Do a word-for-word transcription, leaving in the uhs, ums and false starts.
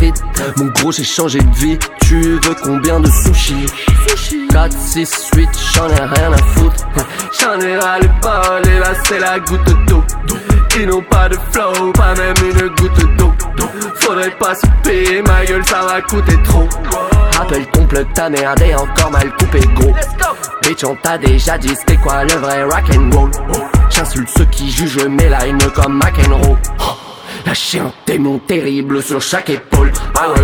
frites. Mon gros j'ai changé de vie, tu veux combien de sushis? Quatre, six, huit, j'en ai rien à foutre. J'en ai ras le bol et là c'est la goutte d'eau. Ils n'ont pas de flow, pas même une goutte d'eau. Faudrait pas se payer, ma gueule ça va coûter trop. Rappelle ton plug, ta merde est encore mal coupé gros. Bitch on t'a déjà dit c'était quoi le vrai rock'n'roll. J'insulte ceux qui jugent mes lines comme McEnroe. Lâcher un démon terrible sur chaque épaule. Ah ouais